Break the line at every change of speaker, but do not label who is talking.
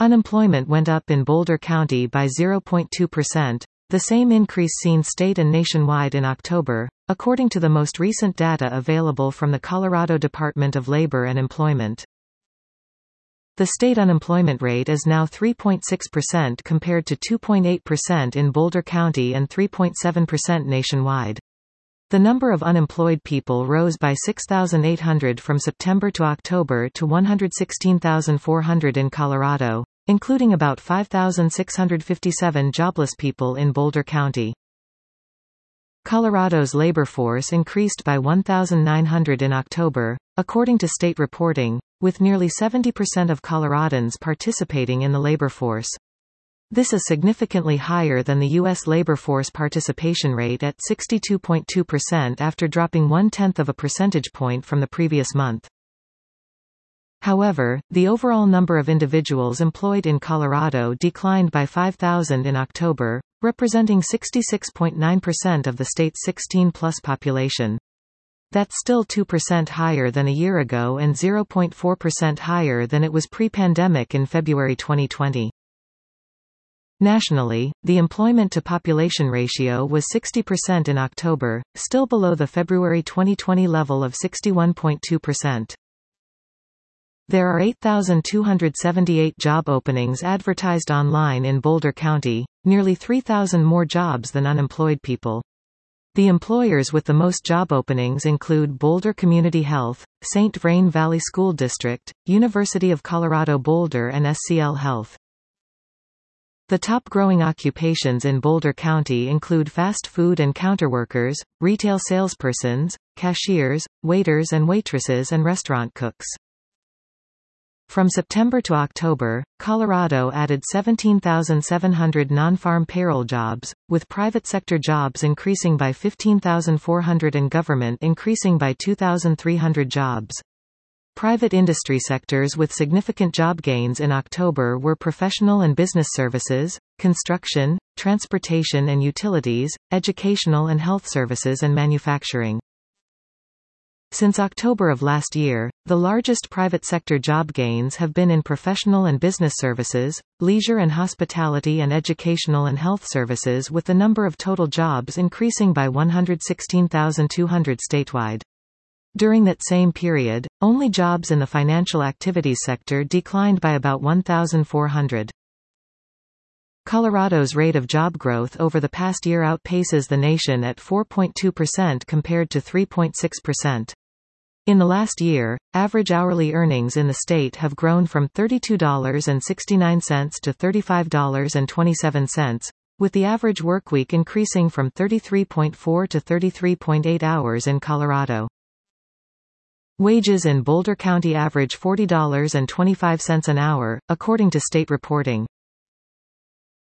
Unemployment went up in Boulder County by 0.2%, the same increase seen state and nationwide in October, according to the most recent data available from the Colorado Department of Labor and Employment. The state unemployment rate is now 3.6% compared to 2.8% in Boulder County and 3.7% nationwide. The number of unemployed people rose by 6,800 from September to October to 116,400 in Colorado, including about 5,657 jobless people in Boulder County. Colorado's labor force increased by 1,900 in October, according to state reporting, with nearly 70% of Coloradans participating in the labor force. This is significantly higher than the U.S. labor force participation rate at 62.2% after dropping 0.1 of a percentage point from the previous month. However, the overall number of individuals employed in Colorado declined by 5,000 in October, representing 66.9% of the state's 16-plus population. That's still 2% higher than a year ago and 0.4% higher than it was pre-pandemic in February 2020. Nationally, the employment-to-population ratio was 60% in October, still below the February 2020 level of 61.2%. There are 8,278 job openings advertised online in Boulder County, nearly 3,000 more jobs than unemployed people. The employers with the most job openings include Boulder Community Health, St. Vrain Valley School District, University of Colorado Boulder and SCL Health. The top growing occupations in Boulder County include fast food and counter workers, retail salespersons, cashiers, waiters and waitresses and restaurant cooks. From September to October, Colorado added 17,700 non-farm payroll jobs, with private sector jobs increasing by 15,400 and government increasing by 2,300 jobs. Private industry sectors with significant job gains in October were professional and business services, construction, transportation and utilities, educational and health services and manufacturing. Since October of last year, the largest private sector job gains have been in professional and business services, leisure and hospitality and educational and health services, with the number of total jobs increasing by 116,200 statewide. During that same period, only jobs in the financial activities sector declined by about 1,400. Colorado's rate of job growth over the past year outpaces the nation at 4.2% compared to 3.6%. In the last year, average hourly earnings in the state have grown from $32.69 to $35.27, with the average workweek increasing from 33.4 to 33.8 hours in Colorado. Wages in Boulder County average $40.25 an hour, according to state reporting.